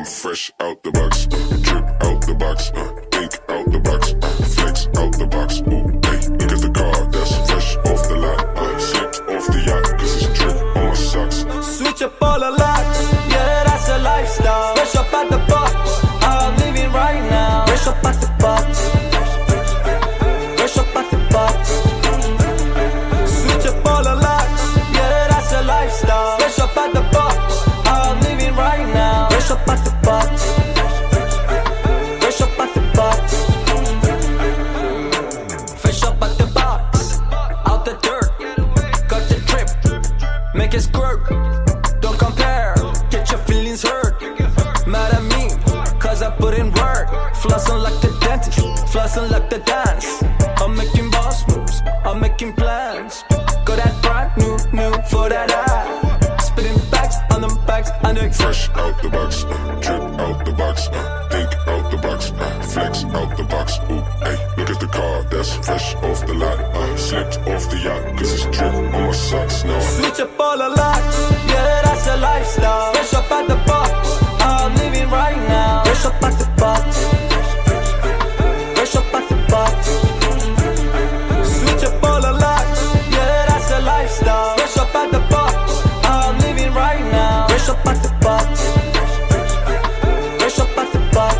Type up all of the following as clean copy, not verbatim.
fresh out the box, drip out the box, think out the box, flex out the box. Ooh, hey, look at the car, that's fresh off the lot. Slipped off the yacht, cause it's drip on my socks. Switch up all the locks, yeah, that's a lifestyle. Fresh up at the box, I'm living right now. Fresh up at the box, fresh up at the box. Switch up all the locks, yeah, that's a lifestyle. Fresh up at the box, I'm living right now. Fresh up at the box, fresh up at the box, fresh up at the box. Out the dirt, got the drip, make it squirt. Don't compare, get your feelings hurt. Mad at me, cause I put in work. Flossing like the dentist, flossing like the dance. I'm making boss moves, I'm making plans. Got that brand new for that eye. Spitting bags on them bags, on the fresh out the box, drip out the box, think out the box, flex out the box. Ooh, hey, look at the car, that's fresh off the lot. Slipped off the yacht, cause it's drip on my socks now. Switch up all the locks, yeah, that's a lifestyle. Fresh up at the box, I'm living right now. Fresh up at the box, fresh up at the box. Switch up all the locks, yeah, that's a lifestyle. Fresh up at the box, I'm living right now. Fresh up at the box, fresh up at the box.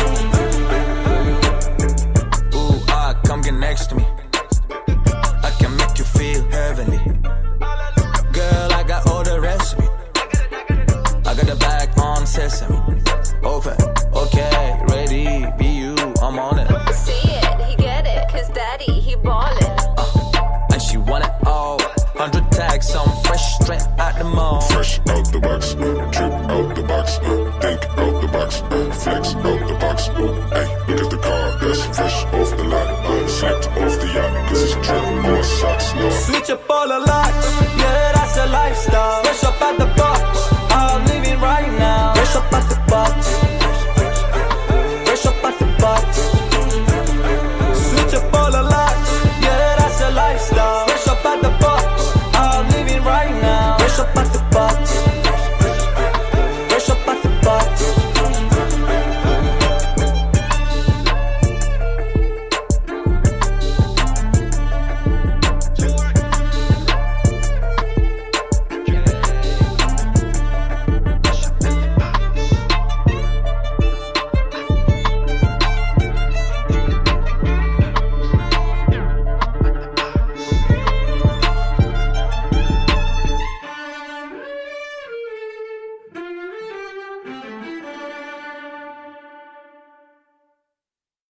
Ooh, come get next to me. I can make you feel heavenly. Girl, I got all the recipe. I got the bag on sesame. Open, okay, ready, be you, I'm on it. See it, he get it, cause daddy, he ballin'. And she want it all. 100 tags, I'm fresh straight out the mall. Fresh out the box, drip out the box, think out the box, flex out the box. Ooh, hey, look at the car, that's fresh off the lot. Slipped off the yacht, cause it's drip on my socks now. Switch up all the locks,